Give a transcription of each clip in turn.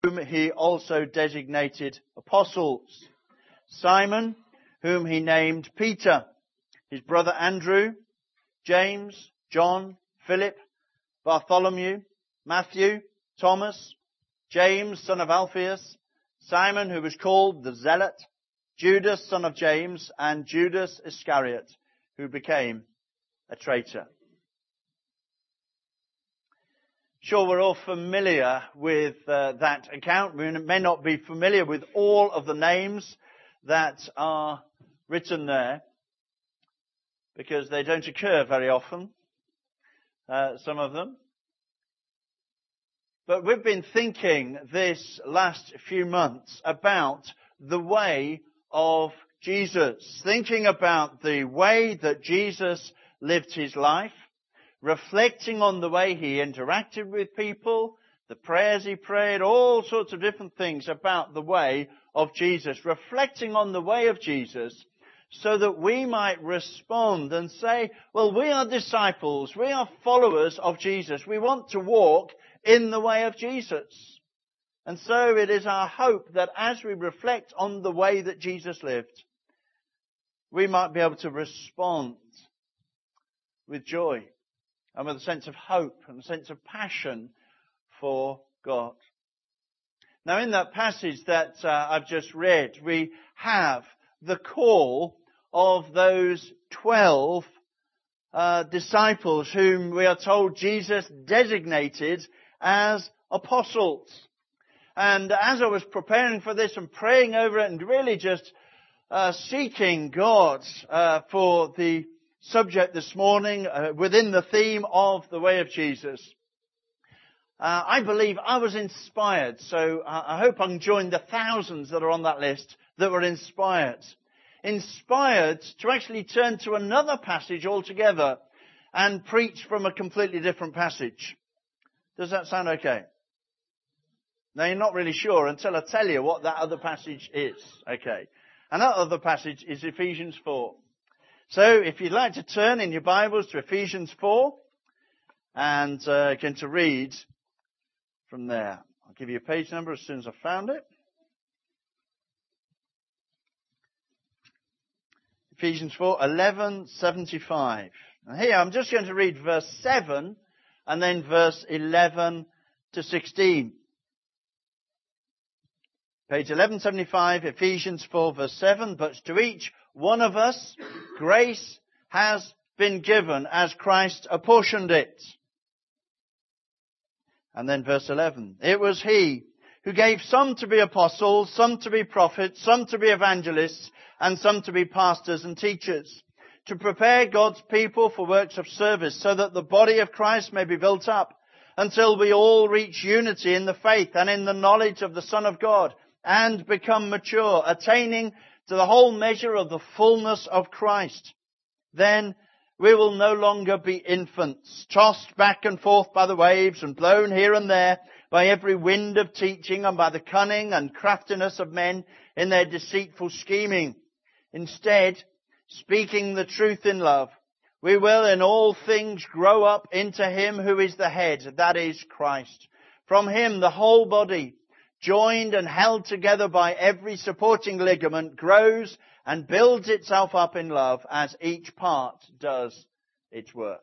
whom he also designated apostles. Simon, whom he named Peter, his brother Andrew, James, John, Philip, Bartholomew, Matthew, Thomas, James, son of Alphaeus, Simon, who was called the Zealot, Judas, son of James, and Judas Iscariot, who became a traitor. Sure, we're all familiar with that account. We may not be familiar with all of the names that are written there, because they don't occur very often, some of them. But we've been thinking this last few months about the way of Jesus, thinking about the way that Jesus lived his life, reflecting on the way he interacted with people, the prayers he prayed, all sorts of different things about the way of Jesus, reflecting on the way of Jesus so that we might respond and say, well, we are disciples, we are followers of Jesus, we want to walk in the way of Jesus. And so it is our hope that as we reflect on the way that Jesus lived, we might be able to respond with joy and with a sense of hope and a sense of passion for God. Now, in that passage that I've just read, we have the call of those 12 disciples whom we are told Jesus designated as apostles. And as I was preparing for this and praying over it and really just seeking God for the subject this morning within the theme of the way of Jesus, I believe I was inspired. So I hope I can join the thousands that are on that list that were inspired. Inspired to actually turn to another passage altogether and preach from a completely different passage. Does that sound okay? Now, you're not really sure until I tell you what that other passage is. Okay. And that other passage is Ephesians 4. So, if you'd like to turn in your Bibles to Ephesians 4 and going to read from there. I'll give you a page number as soon as I've found it. Ephesians 4, 1175. And here I'm just going to read verse 7 and then verse 11 to 16. Page 1175, Ephesians 4, verse 7. But to each one of us, grace has been given as Christ apportioned it. And then verse 11. It was He who gave some to be apostles, some to be prophets, some to be evangelists, and some to be pastors and teachers, to prepare God's people for works of service, so that the body of Christ may be built up, until we all reach unity in the faith and in the knowledge of the Son of God, and become mature, attaining to the whole measure of the fullness of Christ. Then we will no longer be infants, tossed back and forth by the waves and blown here and there by every wind of teaching and by the cunning and craftiness of men in their deceitful scheming. Instead, speaking the truth in love, we will in all things grow up into Him who is the head, that is Christ. From Him the whole body, joined and held together by every supporting ligament, grows and builds itself up in love as each part does its work.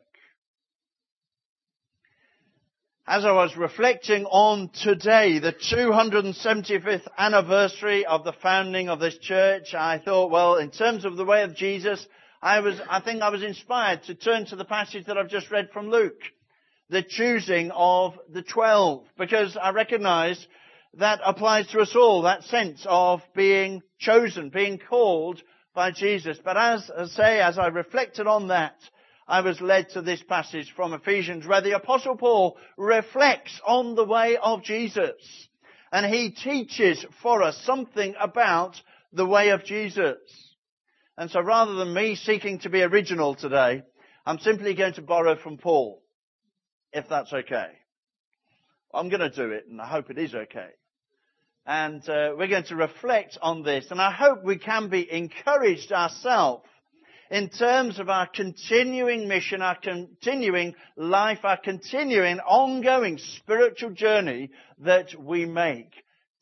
As I was reflecting on today, the 275th anniversary of the founding of this church, I thought, well, in terms of the way of Jesus, I think I was inspired to turn to the passage that I've just read from Luke, the choosing of the 12, because I recognize that applies to us all, that sense of being chosen, being called by Jesus. But as I reflected on that, I was led to this passage from Ephesians where the Apostle Paul reflects on the way of Jesus. And he teaches for us something about the way of Jesus. And so rather than me seeking to be original today, I'm simply going to borrow from Paul, if that's okay. I'm going to do it, and I hope it is okay. And we're going to reflect on this. And I hope we can be encouraged ourselves in terms of our continuing mission, our continuing life, our continuing ongoing spiritual journey that we make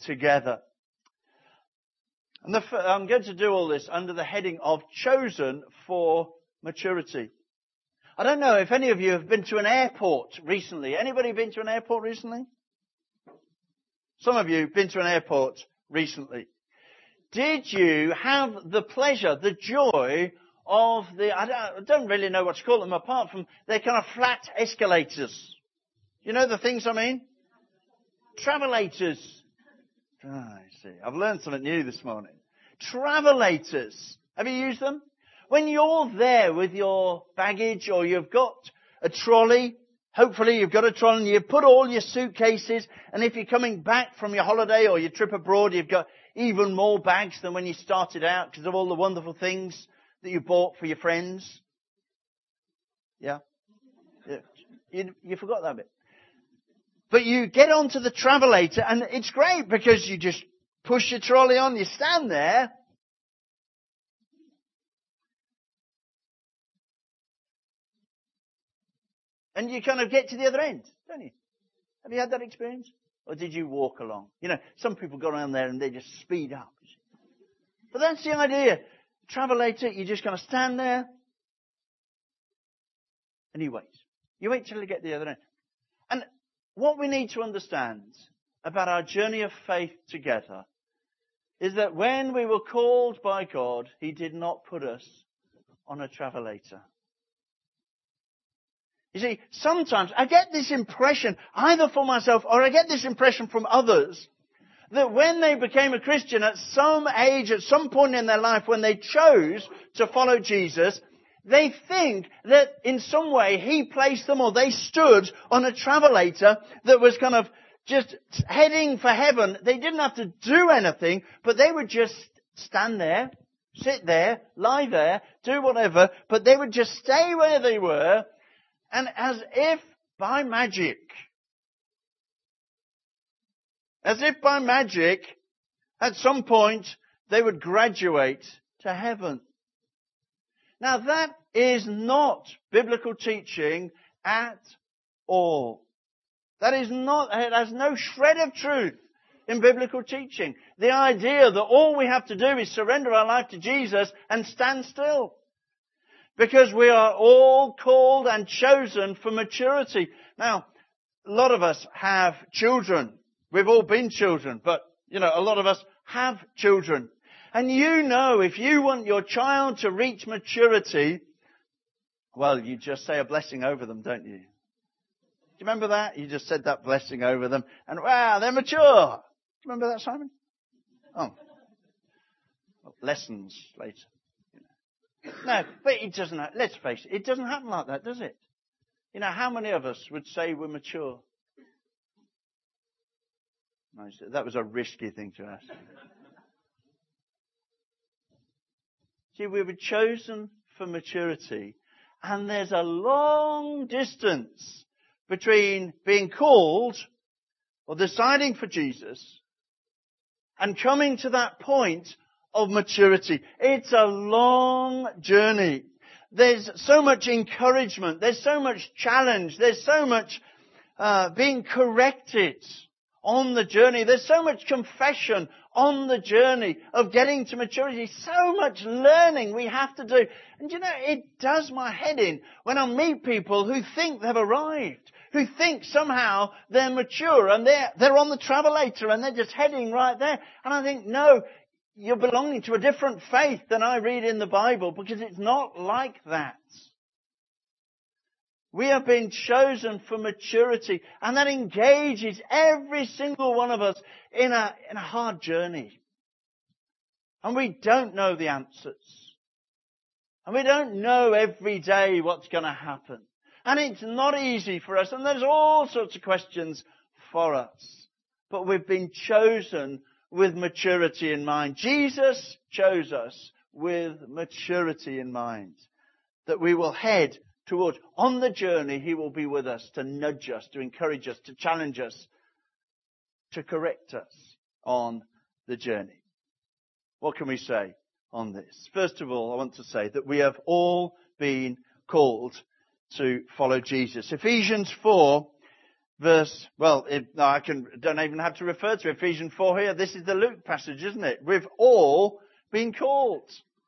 together. And I'm going to do all this under the heading of chosen for maturity. I don't know if any of you have been to an airport recently. Anybody been to an airport recently? Some of you have been to an airport recently. Did you have the pleasure, the joy of I don't really know what to call them apart from they're kind of flat escalators. You know the things I mean? Travelators. I see. I've learned something new this morning. Travelators. Have you used them? When you're there with your baggage or you've got a trolley, hopefully you've got a trolley and you put all your suitcases, and if you're coming back from your holiday or your trip abroad, you've got even more bags than when you started out because of all the wonderful things that you bought for your friends. Yeah? You forgot that bit. But you get onto the travelator and it's great because you just push your trolley on, you stand there. And you kind of get to the other end, don't you? Have you had that experience? Or did you walk along? You know, some people go around there and they just speed up. But that's the idea. Travelator, you just kind of stand there and you wait. You wait till you get to the other end. And what we need to understand about our journey of faith together is that when we were called by God, He did not put us on a travelator. You see, sometimes I get this impression, either for myself or I get this impression from others, that when they became a Christian at some age, at some point in their life, when they chose to follow Jesus, they think that in some way He placed them or they stood on a travelator that was kind of just heading for heaven. They didn't have to do anything, but they would just stand there, sit there, lie there, do whatever, but they would just stay where they were. And as if by magic, at some point, they would graduate to heaven. Now that is not biblical teaching at all. That is not, it has no shred of truth in biblical teaching. The idea that all we have to do is surrender our life to Jesus and stand still. Because we are all called and chosen for maturity. Now, a lot of us have children. We've all been children, but, a lot of us have children. And if you want your child to reach maturity, well, you just say a blessing over them, don't you? Do you remember that? You just said that blessing over them, and wow, they're mature. Do you remember that, Simon? Oh. Well, lessons later. No, but it doesn't, let's face it doesn't happen like that, does it? How many of us would say we're mature? That was a risky thing to ask. See, we were chosen for maturity, and there's a long distance between being called or deciding for Jesus and coming to that point of maturity. It's a long journey. There's so much encouragement. There's so much challenge. There's so much being corrected on the journey. There's so much confession on the journey of getting to maturity. So much learning we have to do. And it does my head in when I meet people who think they've arrived, who think somehow they're mature and they're on the travelator and they're just heading right there. And I think, no, you're belonging to a different faith than I read in the Bible, because it's not like that. We have been chosen for maturity, and that engages every single one of us in a hard journey. And we don't know the answers. And we don't know every day what's going to happen. And it's not easy for us, and there's all sorts of questions for us. But we've been chosen with maturity in mind. Jesus chose us with maturity in mind, that we will head towards. On the journey, He will be with us to nudge us, to encourage us, to challenge us, to correct us on the journey. What can we say on this? First of all, I want to say that we have all been called to follow Jesus. Ephesians 4, don't even have to refer to Ephesians 4 here. This is the Luke passage, isn't it? We've all been called.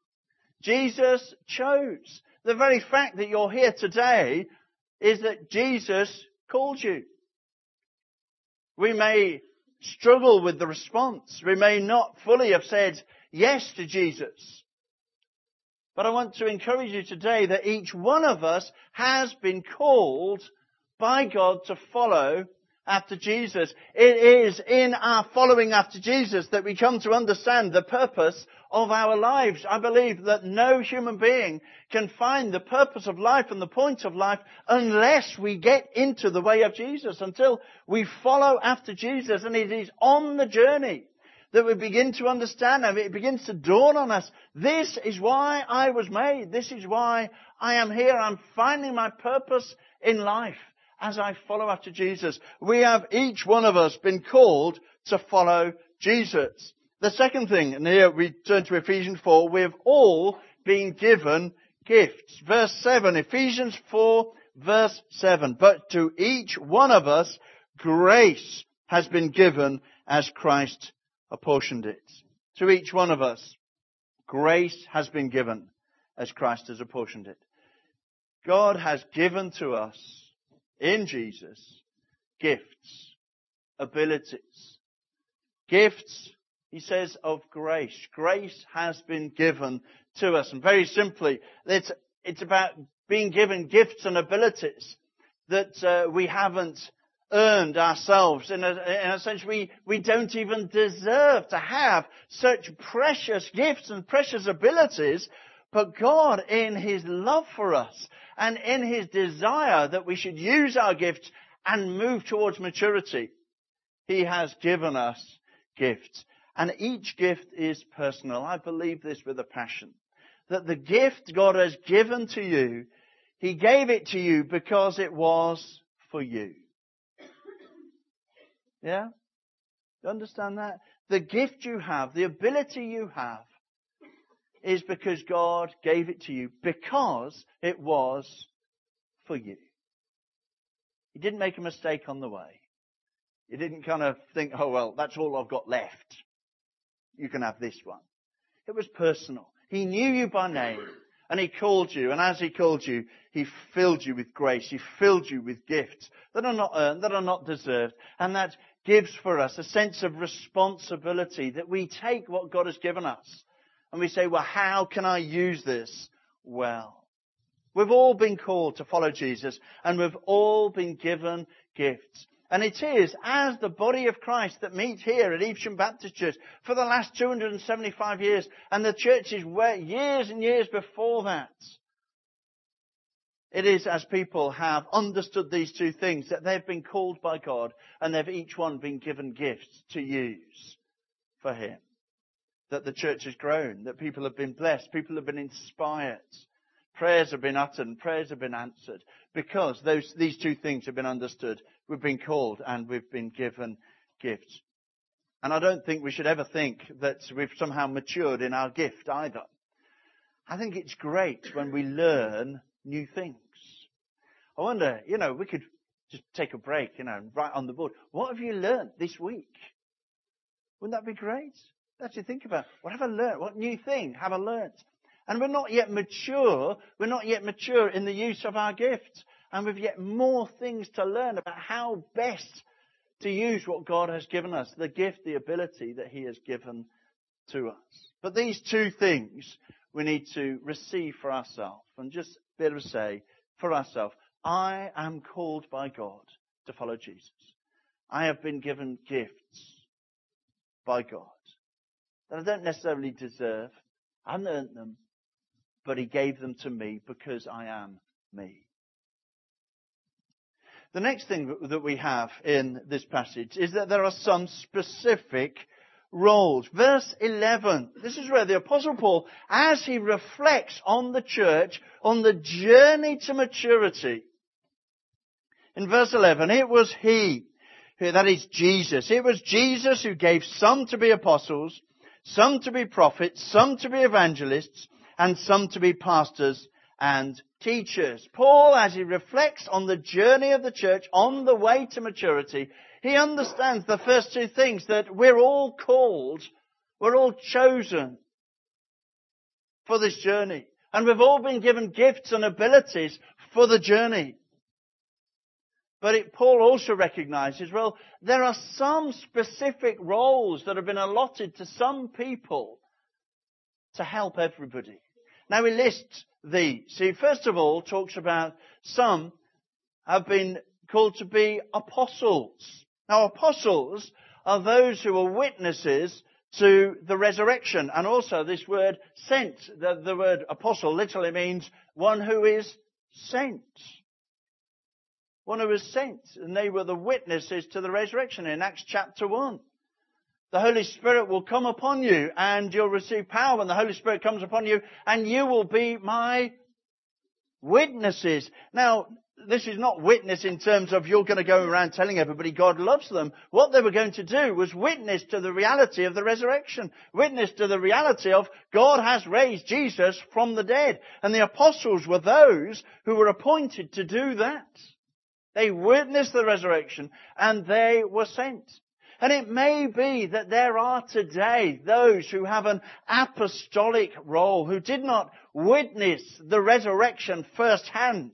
Jesus chose. The very fact that you're here today is that Jesus called you. We may struggle with the response. We may not fully have said yes to Jesus. But I want to encourage you today that each one of us has been called by God to follow after Jesus. It is in our following after Jesus that we come to understand the purpose of our lives. I believe that no human being can find the purpose of life and the point of life unless we get into the way of Jesus, until we follow after Jesus. And it is on the journey that we begin to understand, and it begins to dawn on us. This is why I was made. This is why I am here. I'm finding my purpose in life as I follow after Jesus. We have, each one of us, been called to follow Jesus. The second thing, and here we turn to Ephesians 4, we have all been given gifts. Verse 7, Ephesians 4, verse 7. But to each one of us, grace has been given as Christ apportioned it. To each one of us, grace has been given as Christ has apportioned it. God has given to us in Jesus gifts, abilities. Gifts, he says, of grace. Grace has been given to us. And very simply, it's about being given gifts and abilities that we haven't earned ourselves. In a sense, we don't even deserve to have such precious gifts and precious abilities. But God, in His love for us and in His desire that we should use our gifts and move towards maturity, He has given us gifts. And each gift is personal. I believe this with a passion. That the gift God has given to you, He gave it to you because it was for you. Yeah? You understand that? The gift you have, the ability you have, is because God gave it to you because it was for you. He didn't make a mistake on the way. He didn't kind of think, oh well, that's all I've got left. You can have this one. It was personal. He knew you by name and He called you. And as He called you, He filled you with grace. He filled you with gifts that are not earned, that are not deserved. And that gives for us a sense of responsibility, that we take what God has given us and we say, well, how can I use this well? We've all been called to follow Jesus, and we've all been given gifts. And it is as the body of Christ that meets here at Evesham Baptist Church for the last 275 years, and the churches were years and years before that. It is as people have understood these two things, that they've been called by God and they've each one been given gifts to use for Him. That the church has grown, that people have been blessed, people have been inspired, prayers have been uttered and prayers have been answered. Because these two things have been understood, we've been called and we've been given gifts. And I don't think we should ever think that we've somehow matured in our gift either. I think it's great when we learn new things. I wonder, we could just take a break, and write on the board, what have you learned this week? Wouldn't that be great? Actually think about, what have I learned? What new thing have I learned? And we're not yet mature. We're not yet mature in the use of our gifts. And we've yet more things to learn about how best to use what God has given us, the gift, the ability that He has given to us. But these two things we need to receive for ourselves, and just be able to say for ourselves, I am called by God to follow Jesus. I have been given gifts by God that I don't necessarily deserve. I haven't earned them, but He gave them to me because I am me. The next thing that we have in this passage is that there are some specific roles. Verse 11, this is where the Apostle Paul, as he reflects on the church, on the journey to maturity, in verse 11, it was He, that is Jesus. It was Jesus who gave some to be apostles, some to be prophets, some to be evangelists, and some to be pastors and teachers. Paul, as he reflects on the journey of the church on the way to maturity, he understands the first two things, that we're all called, we're all chosen for this journey. And we've all been given gifts and abilities for the journey. But Paul also recognizes, well, there are some specific roles that have been allotted to some people to help everybody. Now he lists these. He first of all talks about some have been called to be apostles. Now apostles are those who are witnesses to the resurrection. And also this word sent, the word apostle literally means one who is sent. One who was sent. And they were the witnesses to the resurrection in Acts chapter 1. The Holy Spirit will come upon you and you'll receive power when the Holy Spirit comes upon you, and you will be my witnesses. Now, this is not witness in terms of you're going to go around telling everybody God loves them. What they were going to do was witness to the reality of the resurrection. Witness to the reality of God has raised Jesus from the dead. And the apostles were those who were appointed to do that. They witnessed the resurrection and they were sent. And it may be that there are today those who have an apostolic role, who did not witness the resurrection firsthand.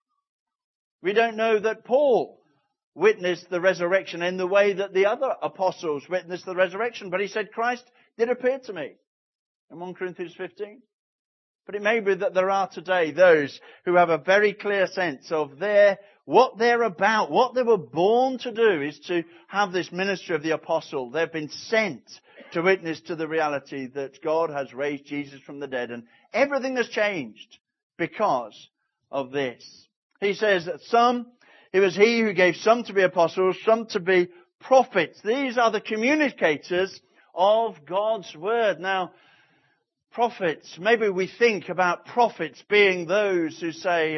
We don't know that Paul witnessed the resurrection in the way that the other apostles witnessed the resurrection, but he said, Christ did appear to me in 1 Corinthians 15. But it may be that there are today those who have a very clear sense of what they're about, what they were born to do is to have this ministry of the apostle. They've been sent to witness to the reality that God has raised Jesus from the dead, and everything has changed because of this. He says that it was he who gave some to be apostles, some to be prophets. These are the communicators of God's word. Now, prophets, maybe we think about prophets being those who say,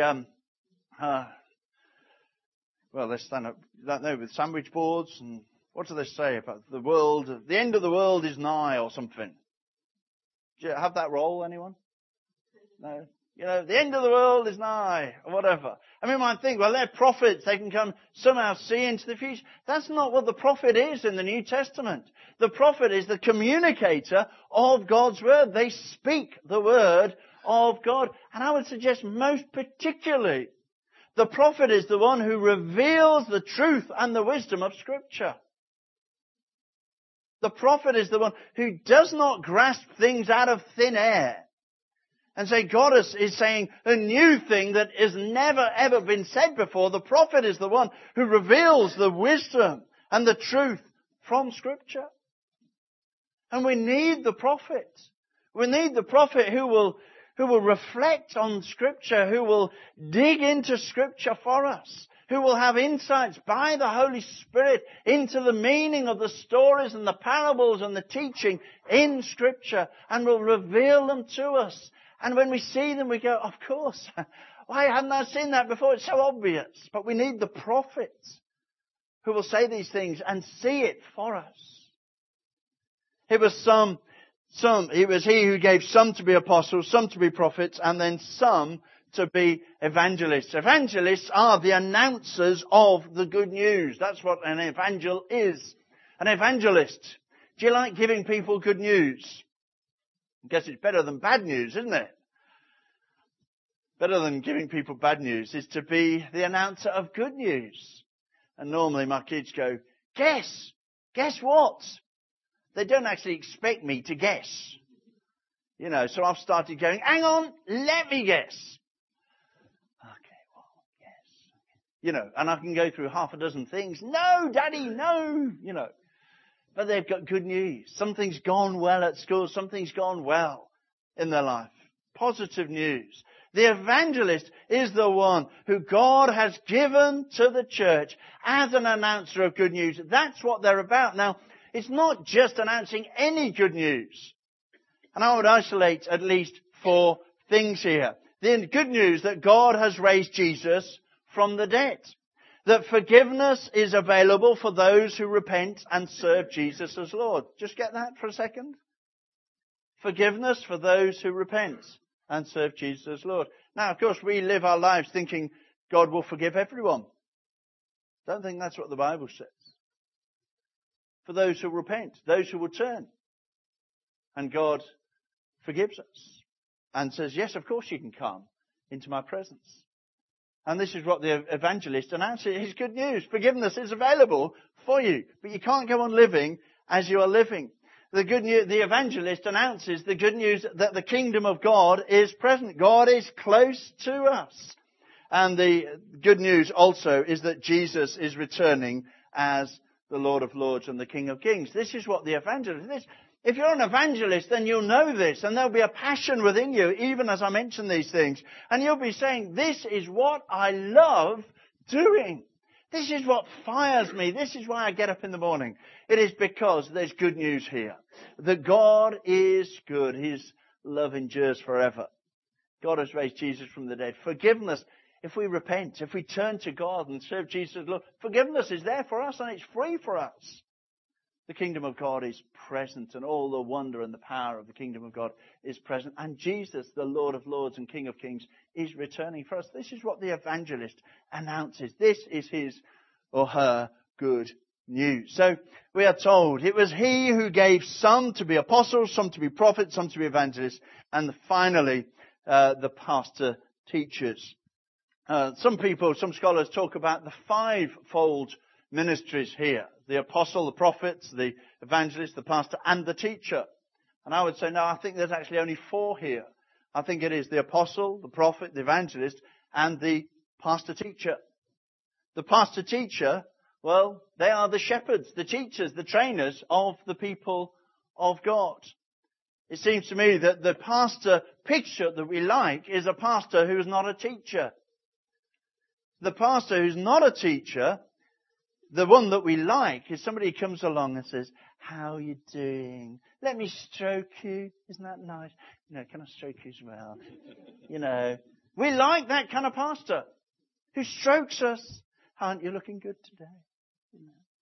they stand up, don't know, with sandwich boards, and what do they say about the world? The end of the world is nigh, or something. Do you have that role, anyone? No? The end of the world is nigh, or whatever. I mean, you might think, well, they're prophets. They can come somehow see into the future. That's not what the prophet is in the New Testament. The prophet is the communicator of God's word. They speak the word of God. And I would suggest most particularly, the prophet is the one who reveals the truth and the wisdom of Scripture. The prophet is the one who does not grasp things out of thin air and say God is saying a new thing that has never ever been said before. The prophet is the one who reveals the wisdom and the truth from Scripture. And we need the prophet. We need the prophet who will reflect on Scripture, who will dig into Scripture for us, who will have insights by the Holy Spirit into the meaning of the stories and the parables and the teaching in Scripture, and will reveal them to us. And when we see them, we go, of course, why hadn't I seen that before? It's so obvious. But we need the prophets who will say these things and see it for us. It was it was he who gave some to be apostles, some to be prophets, and then some to be evangelists. Evangelists are the announcers of the good news. That's what an evangel is. An evangelist. Do you like giving people good news? I guess it's better than bad news, isn't it? Better than giving people bad news is to be the announcer of good news. And normally my kids go, guess what? They don't actually expect me to guess. So I've started going, hang on, let me guess. Okay, well, guess. And I can go through half a dozen things. No, Daddy, no, But they've got good news. Something's gone well at school. Something's gone well in their life. Positive news. The evangelist is the one who God has given to the church as an announcer of good news. That's what they're about. Now, it's not just announcing any good news. And I would isolate at least 4 things here. The good news that God has raised Jesus from the dead. That forgiveness is available for those who repent and serve Jesus as Lord. Just get that for a second. Forgiveness for those who repent and serve Jesus as Lord. Now, of course, we live our lives thinking God will forgive everyone. Don't think that's what the Bible says. For those who repent, those who will turn. And God forgives us and says, yes, of course you can come into my presence. And this is what the evangelist announces. It's good news. Forgiveness is available for you, but you can't go on living as you are living. The good news, the evangelist announces the good news that the kingdom of God is present. God is close to us. And the good news also is that Jesus is returning as the Lord of Lords and the King of Kings. This is what the evangelist is. If you're an evangelist, then you'll know this, and there'll be a passion within you, even as I mention these things. And you'll be saying, this is what I love doing. This is what fires me. This is why I get up in the morning. It is because there's good news here. That God is good. His love endures forever. God has raised Jesus from the dead. Forgiveness, if we repent, if we turn to God and serve Jesus, Lord, forgiveness is there for us and it's free for us. The kingdom of God is present, and all the wonder and the power of the kingdom of God is present. And Jesus, the Lord of Lords and King of Kings, is returning for us. This is what the evangelist announces. This is his or her good news. So we are told it was he who gave some to be apostles, some to be prophets, some to be evangelists, and finally the pastor teachers. Some scholars talk about the fivefold ministries here. The apostle, the prophets, the evangelist, the pastor, and the teacher. And I would say, no, I think there's actually only four here. I think it is the apostle, the prophet, the evangelist, and the pastor teacher. The pastor teacher, well, they are the shepherds, the teachers, the trainers of the people of God. It seems to me that the pastor picture that we like is a pastor who is not a teacher. The pastor who's not a teacher, the one that we like, is somebody who comes along and says, how are you doing? Let me stroke you. Isn't that nice? Can I stroke you as well? We like that kind of pastor who strokes us. Aren't you looking good today?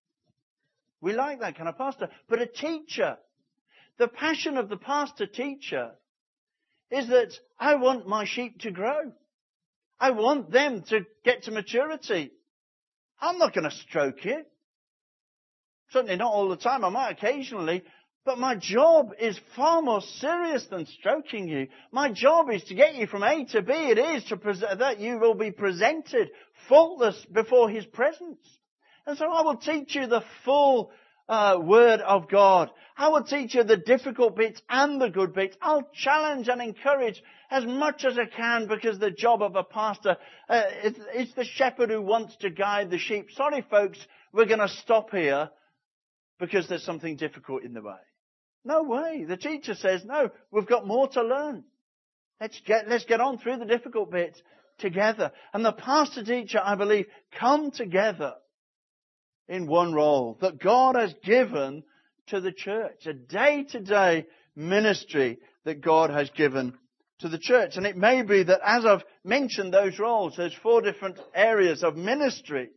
We like that kind of pastor. But a teacher, the passion of the pastor teacher is that I want my sheep to grow. I want them to get to maturity. I'm not going to stroke you. Certainly not all the time. I might occasionally. But my job is far more serious than stroking you. My job is to get you from A to B. It is that you will be presented faultless before His presence. And so I will teach you the full Word of God. I will teach you the difficult bits and the good bits. I'll challenge and encourage as much as I can, because the job of a pastor, it's the shepherd who wants to guide the sheep. Sorry folks, we're going to stop here because there's something difficult in the way. No way. The teacher says, no, we've got more to learn. Let's get on through the difficult bit together. And the pastor teacher, I believe, come together in one role that God has given to the church. A day-to-day ministry that God has given to the church. And it may be that as I've mentioned those roles, there's 4 different areas of ministry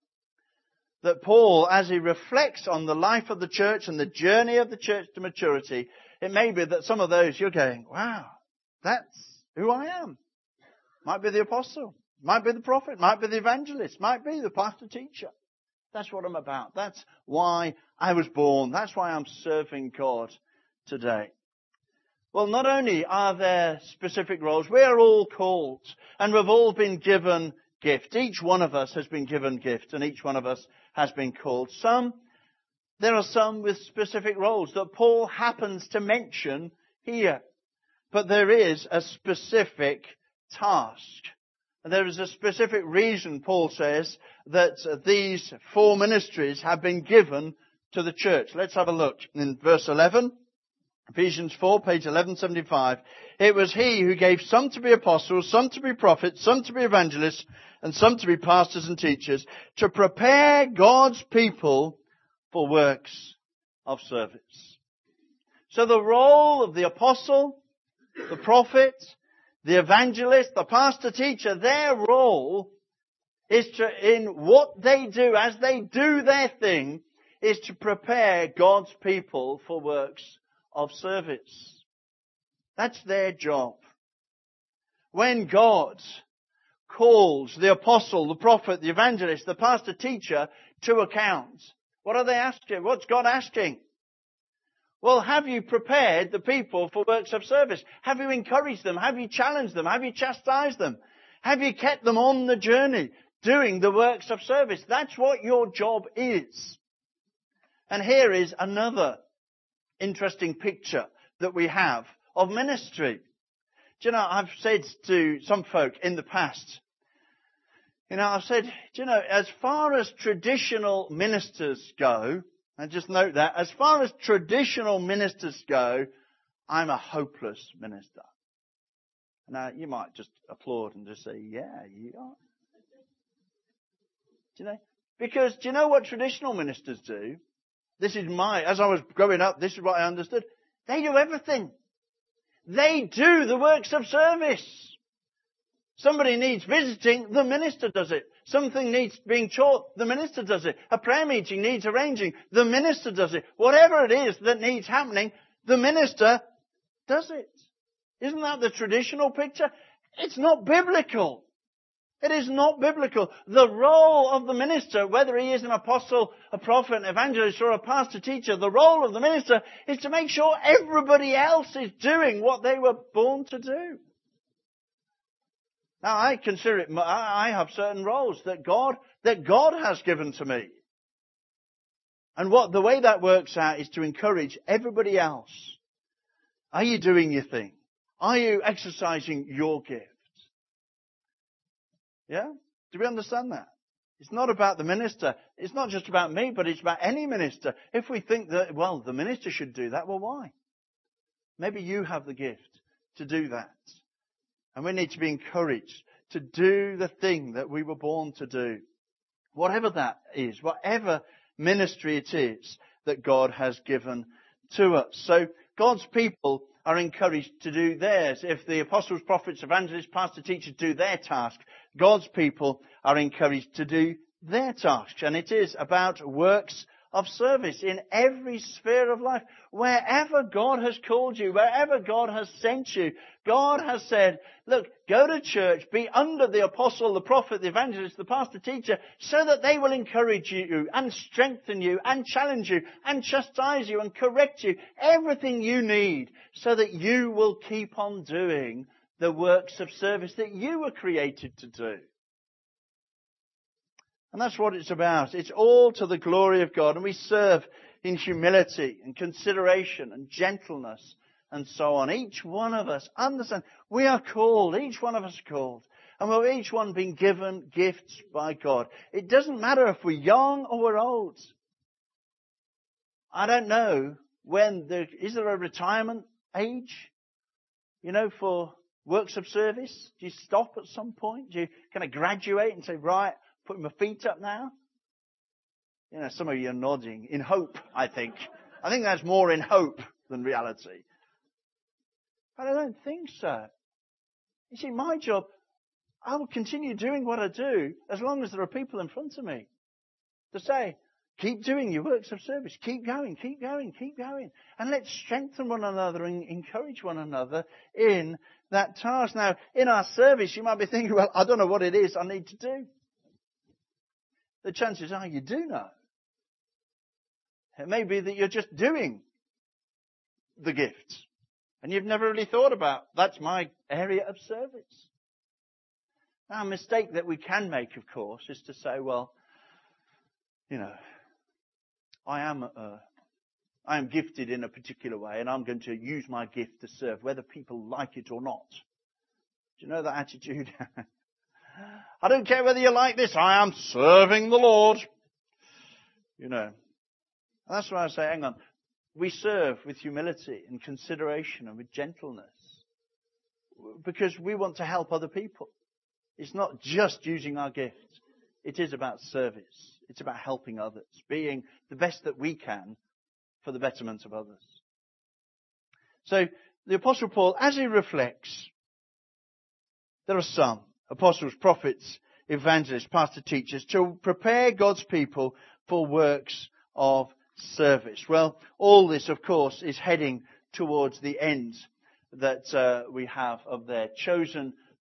that Paul, as he reflects on the life of the church and the journey of the church to maturity, it may be that some of those you're going, wow, that's who I am. Might be the apostle, might be the prophet, might be the evangelist, might be the pastor teacher. That's what I'm about. That's why I was born. That's why I'm serving God today. Well, not only are there specific roles, we are all called and we've all been given gift. Each one of us has been given gift and each one of us has been called. There are some with specific roles that Paul happens to mention here. But there is a specific task. And there is a specific reason, Paul says, that these 4 ministries have been given to the church. Let's have a look in verse 11. Ephesians 4, page 1175. It was he who gave some to be apostles, some to be prophets, some to be evangelists, and some to be pastors and teachers, to prepare God's people for works of service. So the role of the apostle, the prophet, the evangelist, the pastor teacher, their role is in what they do, as they do their thing, is to prepare God's people for works of service. That's their job. when God calls the apostle, the prophet, the evangelist, the pastor, teacher to account, what are they asking? What's God asking? Well, have you prepared the people for works of service? Have you encouraged them? Have you challenged them? Have you chastised them? Have you kept them on the journey doing the works of service? That's what your job is. And here is another interesting picture that we have of ministry. Do you know, I've said to some folk in the past, I've said, do you know, as far as traditional ministers go, and just note that, as far as traditional ministers go, I'm a hopeless minister. Now, you might just applaud and just say, yeah, you are. Do you know? Because do you know what traditional ministers do? As I was growing up, this is what I understood. They do everything. They do the works of service. Somebody needs visiting, the minister does it. Something needs being taught, the minister does it. A prayer meeting needs arranging, the minister does it. Whatever it is that needs happening, the minister does it. Isn't that the traditional picture? It's not biblical. It is not biblical. The role of the minister, whether he is an apostle, a prophet, an evangelist, or a pastor teacher, the role of the minister is to make sure everybody else is doing what they were born to do. Now, I consider it, I have certain roles that God has given to me. And the way that works out is to encourage everybody else. Are you doing your thing? Are you exercising your gift? Yeah? Do we understand that? It's not about the minister. It's not just about me, but it's about any minister. If we think that, well, the minister should do that, well, why? Maybe you have the gift to do that. And we need to be encouraged to do the thing that we were born to do. Whatever that is, whatever ministry it is that God has given to us. So God's people are encouraged to do theirs. If the apostles, prophets, evangelists, pastor, teachers do their task, God's people are encouraged to do their task. And it is about works of service in every sphere of life. Wherever God has called you, wherever God has sent you, God has said, look, go to church, be under the apostle, the prophet, the evangelist, the pastor, teacher, so that they will encourage you and strengthen you and challenge you and chastise you and correct you. Everything you need so that you will keep on doing the works of service that you were created to do. And that's what it's about. It's all to the glory of God. And we serve in humility and consideration and gentleness and so on. Each one of us understand we are called. Each one of us are called. And we're each one being given gifts by God. It doesn't matter if we're young or we're old. I don't know is there a retirement age, for works of service? Do you stop at some point? Do you kind of graduate and say, right, putting my feet up now? Some of you are nodding in hope, I think. I think that's more in hope than reality. But I don't think so. You see, my job, I will continue doing what I do as long as there are people in front of me to say, keep doing your works of service. Keep going, keep going, keep going. And let's strengthen one another and encourage one another in that task. Now, in our service, you might be thinking, well, I don't know what it is I need to do. The chances are you do know. It may be that you're just doing the gift. And you've never really thought about, that's my area of service. Now, a mistake that we can make, of course, is to say, well, I am gifted in a particular way and I'm going to use my gift to serve, whether people like it or not. Do you know that attitude? I don't care whether you like this. I am serving the Lord. And that's why I say, hang on. We serve with humility and consideration and with gentleness because we want to help other people. It's not just using our gift. It is about service. It's about helping others, being the best that we can for the betterment of others. So the Apostle Paul, as he reflects, there are some apostles, prophets, evangelists, pastor teachers to prepare God's people for works of service. Well, all this, of course, is heading towards the end that we have of their chosen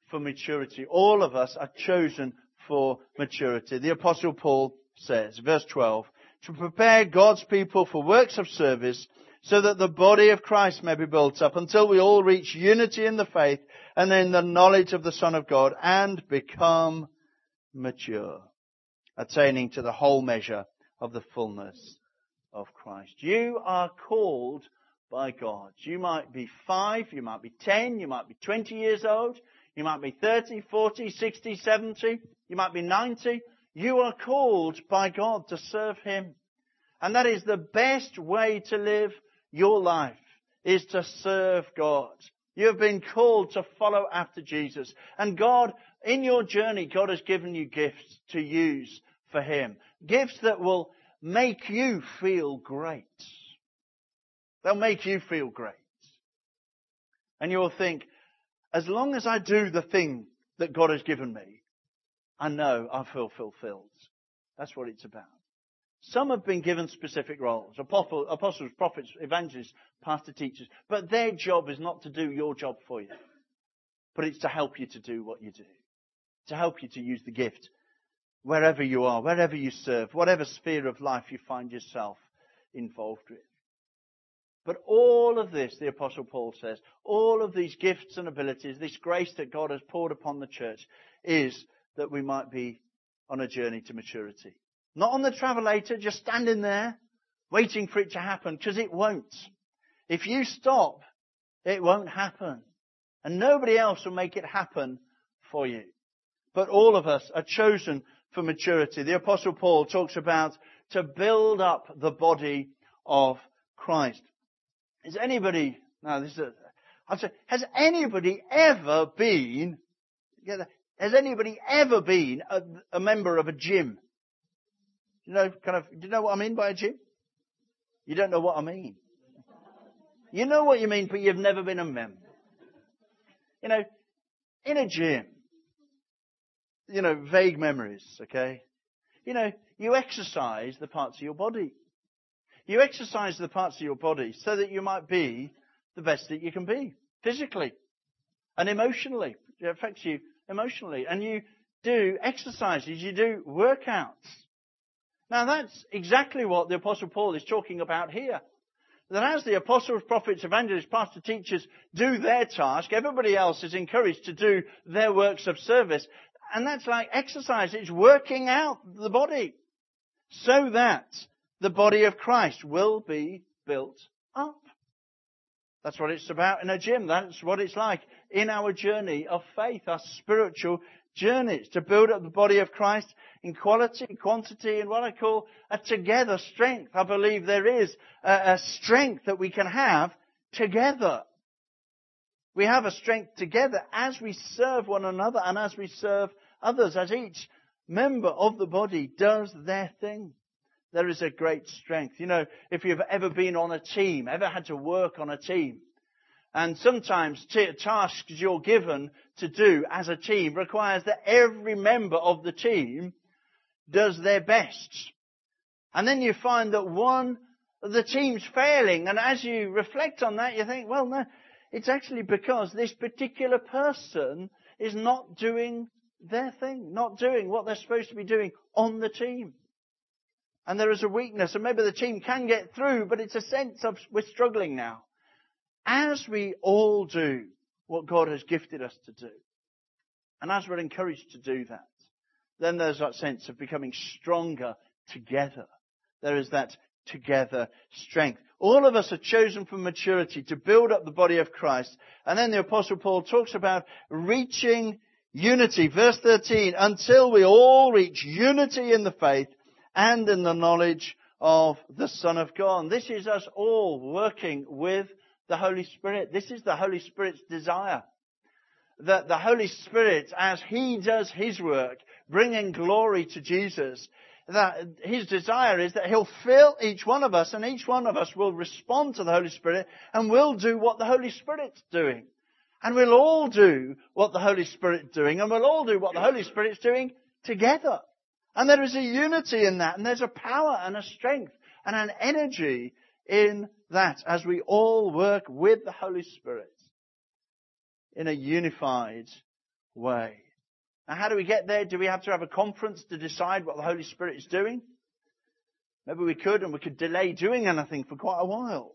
for maturity. All of us are chosen for maturity. The Apostle Paul says, verse 12, to prepare God's people for works of service so that the body of Christ may be built up until we all reach unity in the faith and in the knowledge of the Son of God and become mature, attaining to the whole measure of the fullness of Christ. You are called by God. You might be 5, you might be 10, you might be 20 years old, you might be 30, 40, 60, 70, you might be 90. You are called by God to serve Him. And that is the best way to live your life, is to serve God. You have been called to follow after Jesus. And God, in your journey, God has given you gifts to use for Him. Gifts that will make you feel great. They'll make you feel great. And you'll think, as long as I do the thing that God has given me, I know I feel fulfilled. That's what it's about. Some have been given specific roles. Apostles, prophets, evangelists, pastor, teachers. But their job is not to do your job for you. But it's to help you to do what you do. To help you to use the gift wherever you are, wherever you serve, whatever sphere of life you find yourself involved with. But all of this, the Apostle Paul says, all of these gifts and abilities, this grace that God has poured upon the church, is that we might be on a journey to maturity. Not on the travelator, just standing there, waiting for it to happen, because it won't. If you stop, it won't happen. And nobody else will make it happen for you. But all of us are chosen for maturity. The Apostle Paul talks about to build up the body of Christ. Has anybody ever been a member of a gym? Do you know what I mean by a gym? You don't know what I mean. You know what you mean, but you've never been a member. In a gym, vague memories, okay? You exercise the parts of your body. You exercise the parts of your body so that you might be the best that you can be, physically and emotionally. It affects you emotionally. And you do exercises, you do workouts. Now that's exactly what the Apostle Paul is talking about here. That as the apostles, prophets, evangelists, pastor, teachers do their task, everybody else is encouraged to do their works of service. And that's like exercise. It's working out the body so that the body of Christ will be built up. That's what it's about in a gym. That's what it's like in our journey of faith, our spiritual journeys, to build up the body of Christ in quality, quantity, and what I call a together strength. I believe there is a strength that we can have together. We have a strength together as we serve one another and as we serve others, as each member of the body does their thing. There is a great strength. If you've ever been on a team, ever had to work on a team, and sometimes tasks you're given to do as a team requires that every member of the team does their best. And then you find that one of the team's failing, and as you reflect on that, you think, well, no, it's actually because this particular person is not doing their thing, not doing what they're supposed to be doing on the team. And there is a weakness, and maybe the team can get through, but it's a sense of we're struggling now. As we all do what God has gifted us to do, and as we're encouraged to do that, then there's that sense of becoming stronger together. There is that together strength. All of us are chosen for maturity to build up the body of Christ. And then the Apostle Paul talks about reaching unity. Verse 13, until we all reach unity in the faith and in the knowledge of the Son of God. And this is us all working with the Holy Spirit. This is the Holy Spirit's desire. That the Holy Spirit, as He does His work, bringing glory to Jesus, that His desire is that He'll fill each one of us, and each one of us will respond to the Holy Spirit and will do what the Holy Spirit's doing. And we'll all do what the Holy Spirit's doing, and we'll all do what the Holy Spirit's doing together. And there is a unity in that, and there's a power and a strength and an energy in that as we all work with the Holy Spirit in a unified way. Now, how do we get there? Do we have to have a conference to decide what the Holy Spirit is doing? Maybe we could, and we could delay doing anything for quite a while.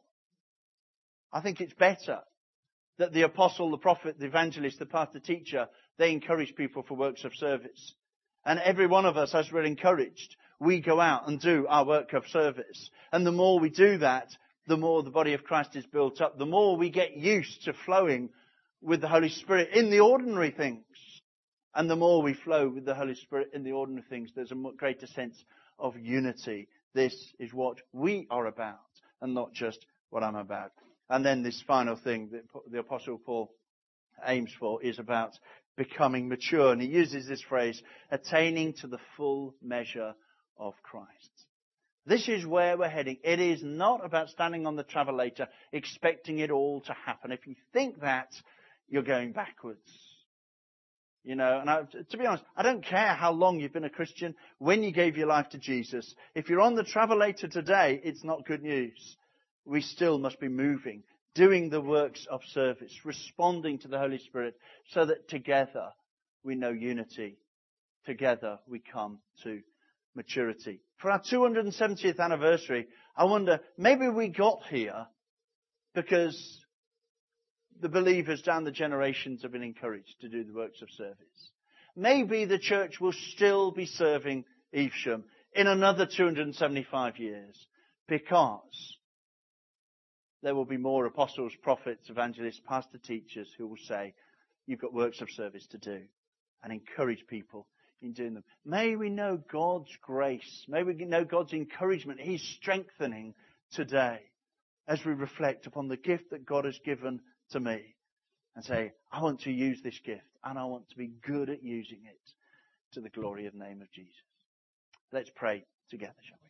I think it's better that the apostle, the prophet, the evangelist, the pastor, teacher, they encourage people for works of service. And every one of us, as we're encouraged, we go out and do our work of service. And the more we do that, the more the body of Christ is built up. The more we get used to flowing with the Holy Spirit in the ordinary things. And the more we flow with the Holy Spirit in the ordinary things, there's a greater sense of unity. This is what we are about, and not just what I'm about. And then this final thing that the Apostle Paul aims for is about becoming mature. And he uses this phrase, attaining to the full measure of Christ. This is where we're heading. It is not about standing on the travelator expecting it all to happen. If you think that, you're going backwards. You know, and to be honest, I don't care how long you've been a Christian, when you gave your life to Jesus. If you're on the travelator today, it's not good news. We still must be moving, doing the works of service, responding to the Holy Spirit, so that together we know unity. Together we come to maturity. For our 270th anniversary, I wonder, maybe we got here because the believers down the generations have been encouraged to do the works of service. Maybe the church will still be serving Evesham in another 275 years because there will be more apostles, prophets, evangelists, pastor, teachers who will say, you've got works of service to do, and encourage people in doing them. May we know God's grace. May we know God's encouragement. He's strengthening today as we reflect upon the gift that God has given to me and say, I want to use this gift and I want to be good at using it to the glory of the name of Jesus. Let's pray together, shall we?